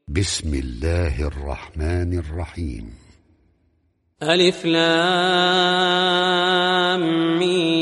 بسم الله الرحمن الرحيم. ألف لام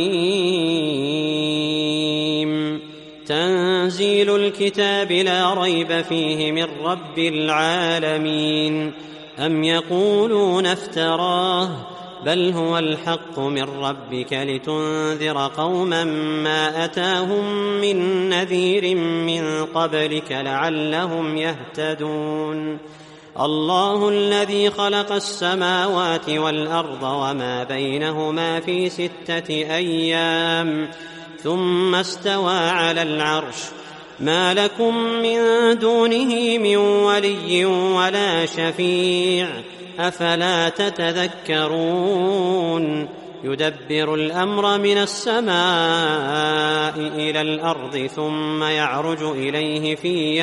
ميم. تنزيل الكتاب لا ريب فيه من رب العالمين. أم يقولون افتراه بل هو الحق من ربك لتنذر قوما ما أتاهم من نذير من قبلك لعلهم يهتدون. الله الذي خلق السماوات والأرض وما بينهما في 6 أيام ثم استوى على العرش. ما لكم من دونه من ولي ولا شفيع أفلا تتذكرون. يدبر الأمر من السماء إلى الأرض ثم يعرج إليه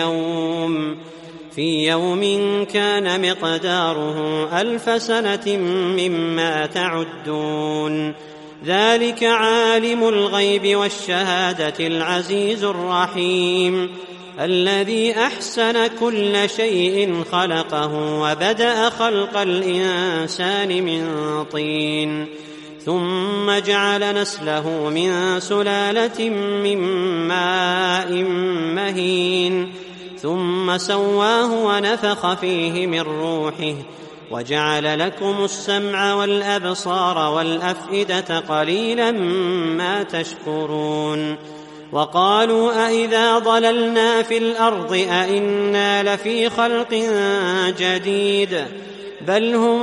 في يوم كان مقداره 1000 سنة مما تعدون. ذلك عالم الغيب والشهادة العزيز الرحيم الذي أحسن كل شيء خلقه وبدأ خلق الإنسان من طين ثم جعل نسله من سلالة من ماء مهين ثم سواه ونفخ فيه من روحه وجعل لكم السمع والأبصار والأفئدة قليلا ما تشكرون. وقالوا أإذا ضللنا في الأرض أإنا لفي خلق جديد بل هم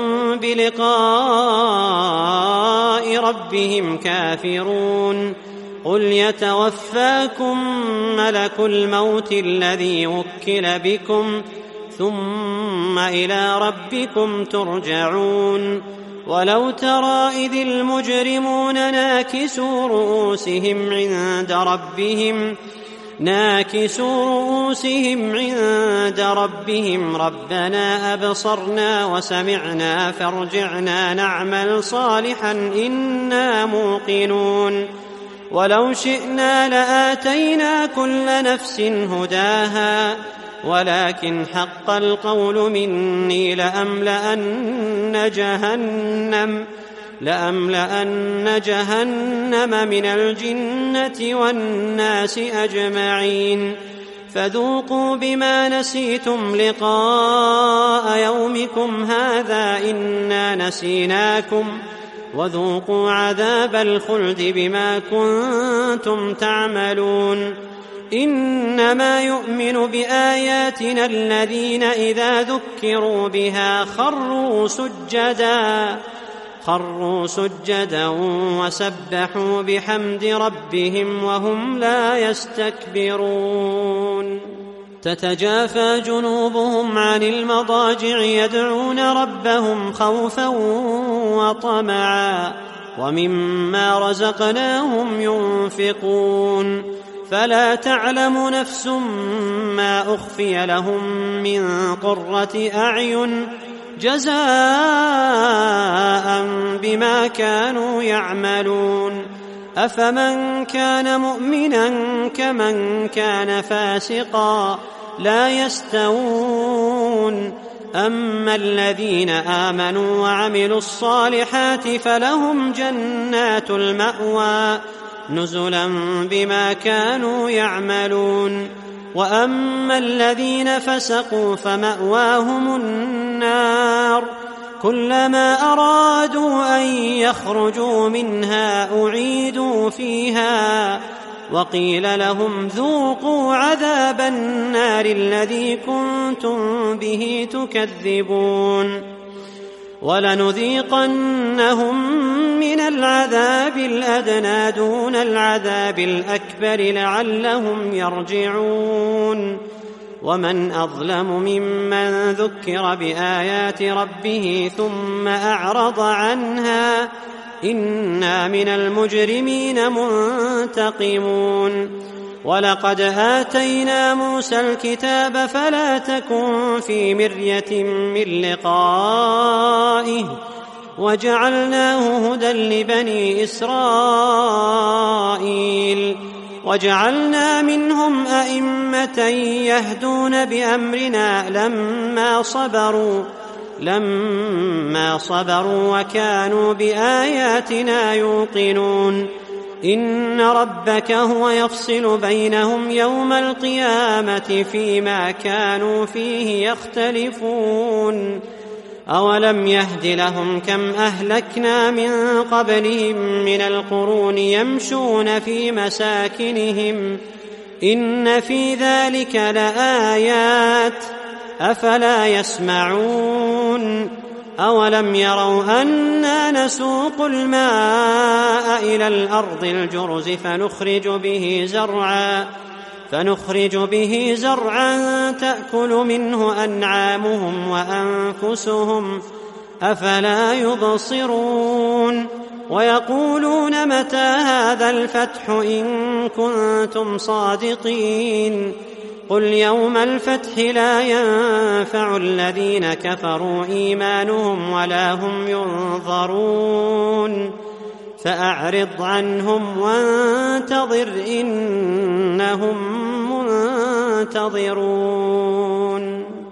بلقاء ربهم كافرون. قل يتوفاكم ملك الموت الذي وكل بكم ثم إلى ربكم ترجعون. ولو ترى إذ المجرمون ناكسوا رؤوسهم عند ربهم ربنا أبصرنا وسمعنا فارجعنا نعمل صالحا إنا موقنون. ولو شئنا لآتينا كل نفس هداها ولكن حق القول مني لأملأن جهنم من الجنة والناس أجمعين. فذوقوا بما نسيتم لقاء يومكم هذا إنا نسيناكم وذوقوا عذاب الخلد بما كنتم تعملون. إنما يؤمن بآياتنا الذين إذا ذكروا بها خروا سجدا وسبحوا بحمد ربهم وهم لا يستكبرون. تتجافى جنوبهم عن المضاجع يدعون ربهم خوفا وطمعا ومما رزقناهم ينفقون. فلا تعلم نفس ما أخفي لهم من قرة أعين جزاء بما كانوا يعملون. أفمن كان مؤمنا كمن كان فاسقا لا يستوون. أما الذين آمنوا وعملوا الصالحات فلهم جنات المأوى نزلا بما كانوا يعملون. وأما الذين فسقوا فمأواهم النار كلما أرادوا أن يخرجوا منها أعيدوا فيها وقيل لهم ذوقوا عذاب النار الذي كنتم به تكذبون. ولنذيقنهم من العذاب الأدنى دون العذاب الأكبر لعلهم يرجعون. ومن أظلم ممن ذكر بآيات ربه ثم أعرض عنها إنا من المجرمين منتقمون. ولقد آتينا موسى الكتاب فلا تكن في مرية من لقائه وجعلناه هدى لبني إسرائيل. وجعلنا منهم أئمة يهدون بأمرنا لما صبروا وكانوا بآياتنا يوقنون إن ربك هو يفصل بينهم يوم القيامة فيما كانوا فيه يختلفون أولم يهد لهم كم أهلكنا من قبلهم من القرون يمشون في مساكنهم إن في ذلك لآيات أفلا يسمعون أولم يروا أنا نسوق الماء إلى الأرض الجرز فنخرج به زرعا تأكل منه أنعامهم وأنفسهم أفلا يبصرون ويقولون متى هذا الفتح إن كنتم صادقين قل يوم الفتح لا ينفع الذين كفروا إيمانهم ولا هم ينظرون فأعرض عنهم وانتظر إنهم منتظرون.